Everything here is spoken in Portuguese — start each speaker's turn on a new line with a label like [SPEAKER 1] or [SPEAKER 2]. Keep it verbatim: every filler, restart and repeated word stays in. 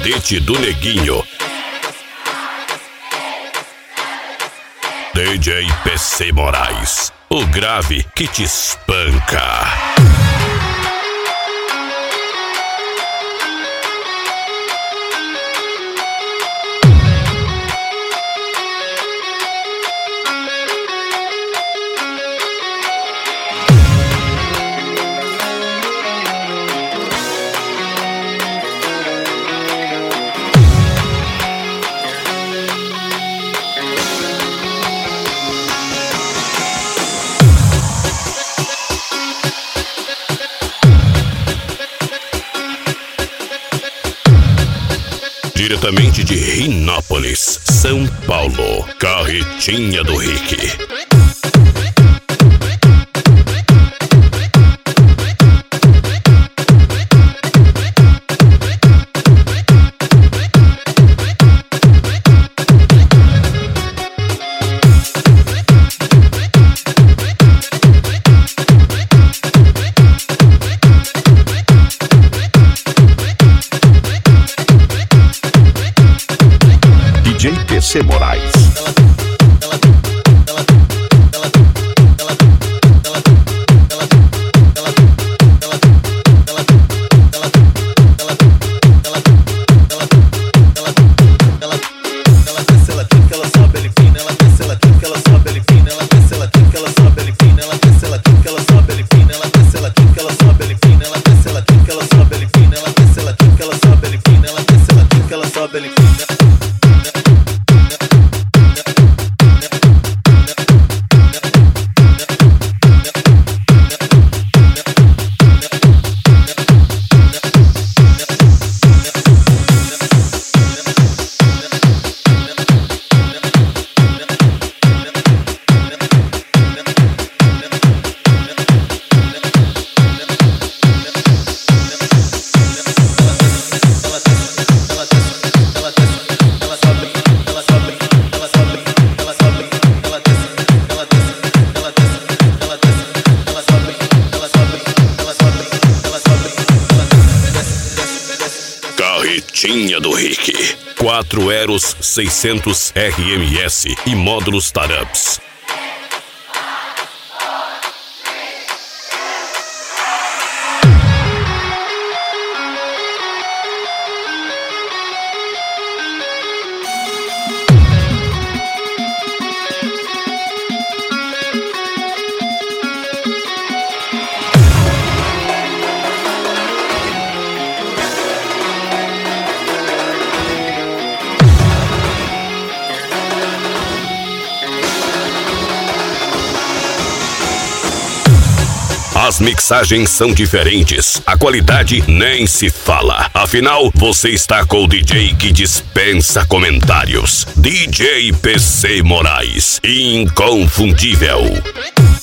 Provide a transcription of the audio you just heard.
[SPEAKER 1] cadete do Neguinho. D J P C Moraes, o grave que te espanca. Diretamente de Rinópolis, São Paulo, Carretinha do Rick. D J P C Moraes. Carretinha do Rick, quatro Eros seiscentos R M S e módulos Taramps. As mixagens são diferentes, a qualidade nem se fala. Afinal, você está com o D J que dispensa comentários. D J P C Moraes, inconfundível.